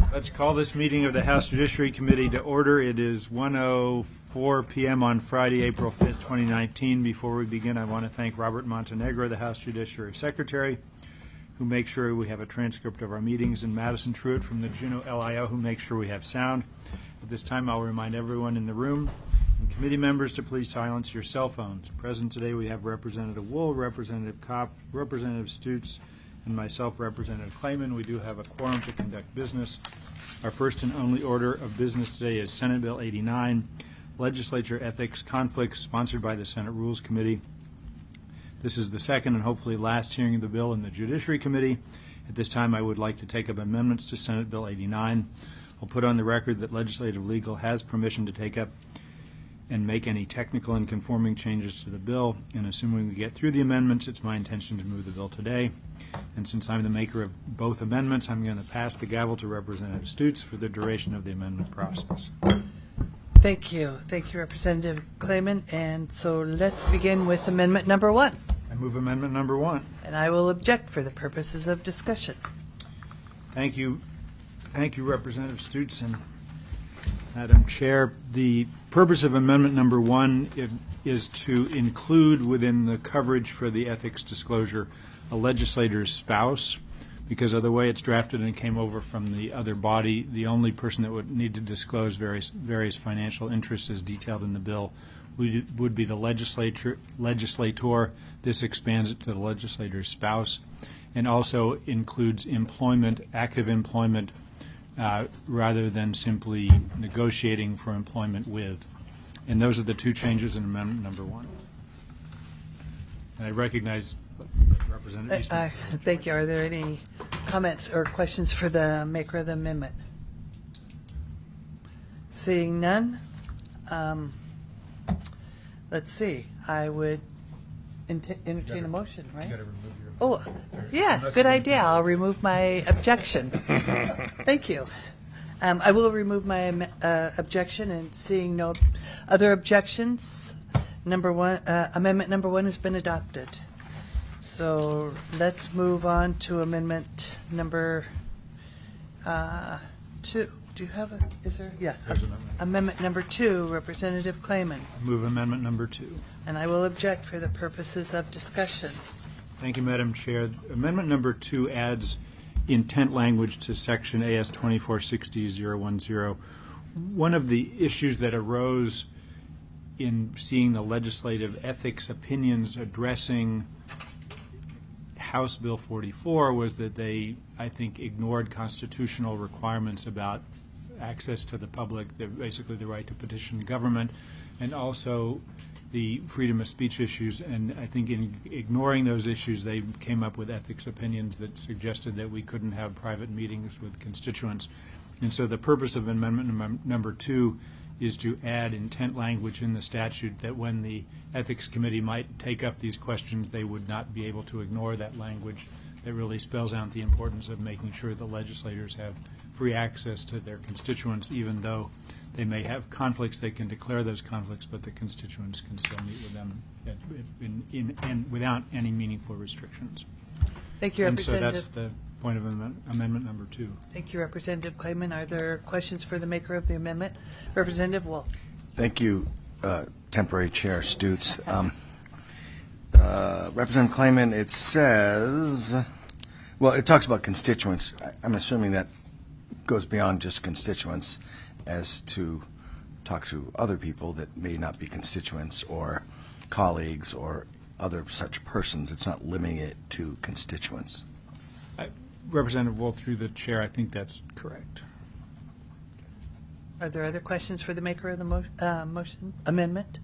Let's call this meeting of the House Judiciary Committee to order. It is 1:04 p.m. on Friday, April 5th, 2019. Before we begin, I want to thank Robert Montenegro, the House Judiciary Secretary, who makes sure we have a transcript of our meetings, and Madison Truitt from the Juneau LIO, who makes sure we have sound. At this time, I'll remind everyone in the room and committee members to please silence your cell phones. Present today, we have Representative Wool, Representative Kopp, Representative Stutz, and myself, Representative Clayman. We do have a quorum to conduct business. Our first and only order of business today is Senate Bill 89, Legislature Ethics Conflicts, sponsored by the Senate Rules Committee. This is the second and hopefully last hearing of the bill in the Judiciary Committee. At this time, I would like to take up amendments to Senate Bill 89. I'll put on the record that Legislative Legal has permission to take up and make any technical and conforming changes to the bill, and assuming we get through the amendments, it's my intention to move the bill today. And since I'm the maker of both amendments, I'm going to pass the gavel to Representative Stutz for the duration of the amendment process. Thank you. Thank you, Representative Clayman. And so let's begin with amendment number 1. I move amendment number 1. And I will object for the purposes of discussion. Thank you. Thank you, Representative Stutz and Madam Chair. The purpose of amendment number 1 is to include within the coverage for the ethics disclosure a legislator's spouse, because of the way it's drafted and came over from the other body, the only person that would need to disclose various financial interests as detailed in the bill would be the legislator. This expands it to the legislator's spouse, and also includes employment, active employment, rather than simply negotiating for employment with. And those are the two changes in amendment number 1. And I recognize Representative Eastman. Thank you. Are there any comments or questions for the maker of the amendment? Seeing none, let's see. I would entertain a motion, right? You gotta remove your. Oh, yeah, good idea. I'll remove my objection. Thank you. I will remove my objection, and seeing no other objections, amendment number 1 has been adopted. So let's move on to amendment number 2. Do you have is there? Yeah. Amendment number 2, Representative Clayman. I move amendment number 2. And I will object for the purposes of discussion. Thank you, Madam Chair. Amendment number 2 adds intent language to section AS 2460.010. One of the issues that arose in seeing the legislative ethics opinions addressing House Bill 44 was that they, I think, ignored constitutional requirements about access to the public, basically the right to petition government, and also the freedom of speech issues. And I think in ignoring those issues, they came up with ethics opinions that suggested that we couldn't have private meetings with constituents. And so the purpose of amendment number 2 is to add intent language in the statute that when the Ethics Committee might take up these questions, they would not be able to ignore that language that really spells out the importance of making sure the legislators have free access to their constituents, even though they may have conflicts. They can declare those conflicts, but the constituents can still meet with them without any meaningful restrictions. Thank you, Representative. And so that's the point of amendment number 2. Thank you, Representative Clayman. Are there questions for the maker of the amendment? Representative Wolf. Thank you, Temporary Chair Stutz. Representative Clayman, it says, well, it talks about constituents. I'm assuming that goes beyond just constituents as to talk to other people that may not be constituents or colleagues or other such persons. It's not limiting it to constituents. Representative Wolf, through the chair, I think that's correct. Are there other questions for the maker of the motion amendment?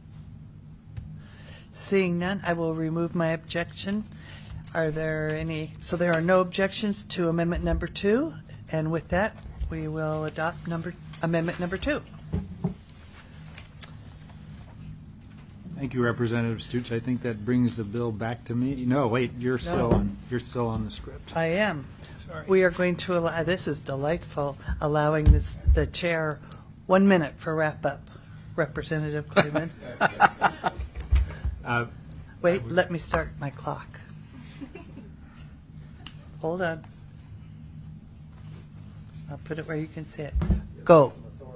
Seeing none, I will remove my objection. Are there any? So there are no objections to amendment number 2, and with that, we will adopt amendment number 2. Thank you, Representative Stutz. I think that brings the bill back to me. No, wait, you're still on the script. I am. Sorry. We are going to allow. This is delightful. Allowing the chair 1 minute for wrap up. Representative Clayman. Wait, let me start my clock. Hold on. I'll put it where you can see it. Go.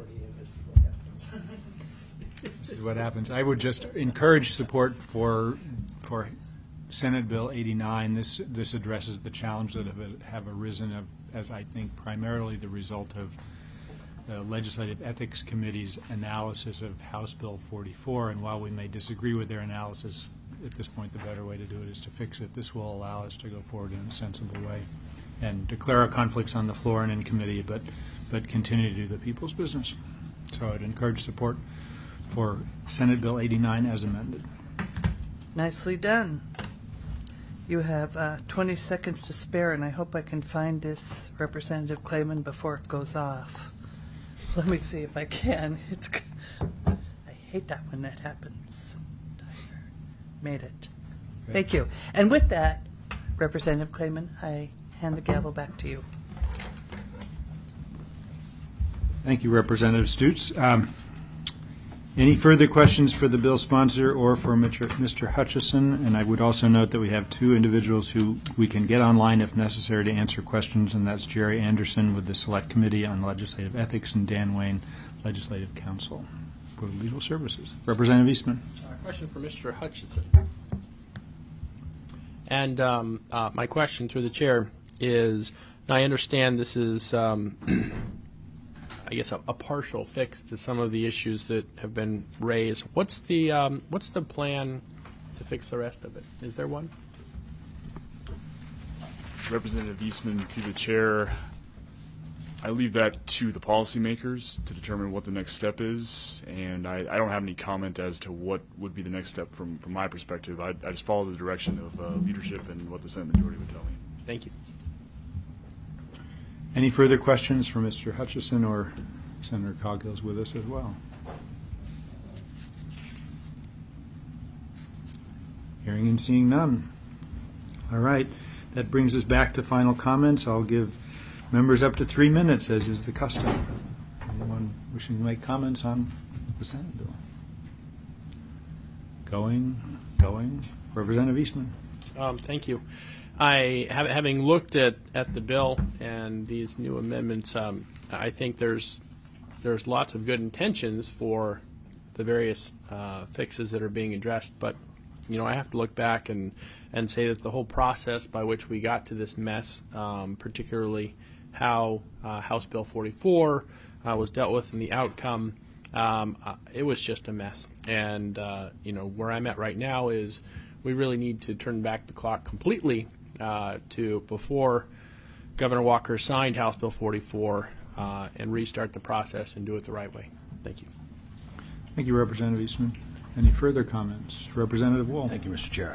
This is what happens. I would just encourage support for Senate Bill 89. This addresses the challenge that have arisen as I think primarily the result of the Legislative Ethics Committee's analysis of House Bill 44. And while we may disagree with their analysis, at this point the better way to do it is to fix it. This will allow us to go forward in a sensible way and declare our conflicts on the floor and in committee, but continue to do the people's business. So I'd encourage support for Senate Bill 89 as amended. Nicely done. You have 20 seconds to spare, and I hope I can find this, Representative Clayman, before it goes off. Let me see if I can. I hate that when that happens. Timer. Made it. Okay. Thank you. And with that, Representative Clayman, I hand the gavel back to you. Thank you, Representative Stutes. Any further questions for the bill sponsor or for Mr. Hutchison? And I would also note that we have two individuals who we can get online if necessary to answer questions, and that's Jerry Anderson with the Select Committee on Legislative Ethics and Dan Wayne, Legislative Counsel for Legal Services. Representative Eastman. Question for Mr. Hutchison. And my question through the chair is, now I understand this is I guess a partial fix to some of the issues that have been raised. What's the plan to fix the rest of it? Is there one? Representative Eastman, through the chair, I leave that to the policymakers to determine what the next step is, and I don't have any comment as to what would be the next step from my perspective. I just follow the direction of leadership and what the Senate majority would tell me. Thank you. Any further questions for Mr. Hutchison, or Senator Coghill's with us as well? Hearing and seeing none. All right. That brings us back to final comments. I'll give members up to 3 minutes, as is the custom. Anyone wishing to make comments on the Senate bill? Going. Representative Eastman. Thank you. Having looked at the bill and these new amendments, I think there's lots of good intentions for the various fixes that are being addressed, but I have to look back and say that the whole process by which we got to this mess, particularly how House Bill 44 was dealt with and the outcome, it was just a mess. And where I'm at right now is we really need to turn back the clock completely to before Governor Walker signed House Bill 44 and restart the process and do it the right way. Thank you. Thank you, Representative Eastman. Any further comments? Representative Wool. Thank you, Mr. Chair.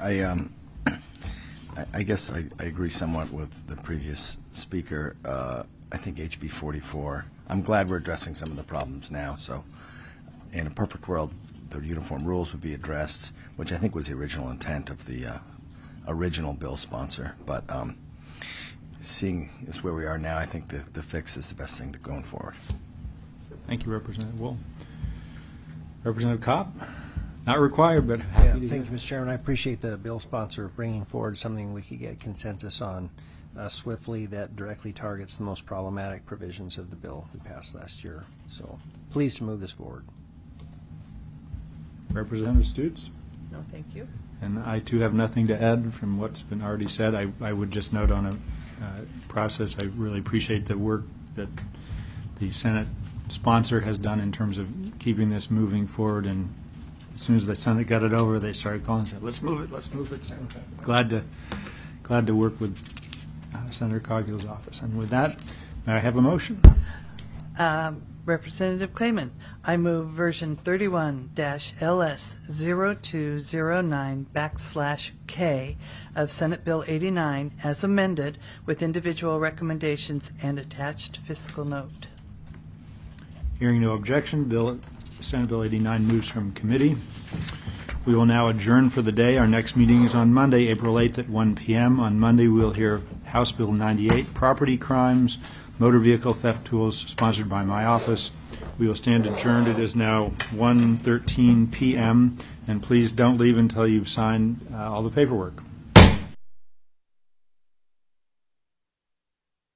I guess I agree somewhat with the previous speaker. I think HB 44, I'm glad we're addressing some of the problems now. So in a perfect world, the uniform rules would be addressed, which I think was the original intent of the original bill sponsor, but seeing as where we are now, I think the fix is the best thing to going forward. Thank you, Representative Wool. Representative Kopp, not required, but happy to thank you, Mr. Chairman. I appreciate the bill sponsor bringing forward something we could get consensus on swiftly that directly targets the most problematic provisions of the bill we passed last year. So pleased to move this forward. Representative Stutes. No, thank you. And I, too, have nothing to add from what's been already said. I would just note on a process, I really appreciate the work that the Senate sponsor has done in terms of keeping this moving forward. And as soon as the Senate got it over, they started calling and said, let's move it. So glad to work with Senator Coghill's office. And with that, may I have a motion? Representative Clayman, I move version 31-LS0209/K of Senate Bill 89 as amended with individual recommendations and attached fiscal note. Hearing no objection, Senate Bill 89 moves from committee. We will now adjourn for the day. Our next meeting is on Monday, April 8th at 1 p.m. On Monday, we'll hear House Bill 98, Property Crimes, Motor Vehicle Theft Tools, sponsored by my office. We will stand adjourned. It is now 1:13 p.m., and please don't leave until you've signed all the paperwork.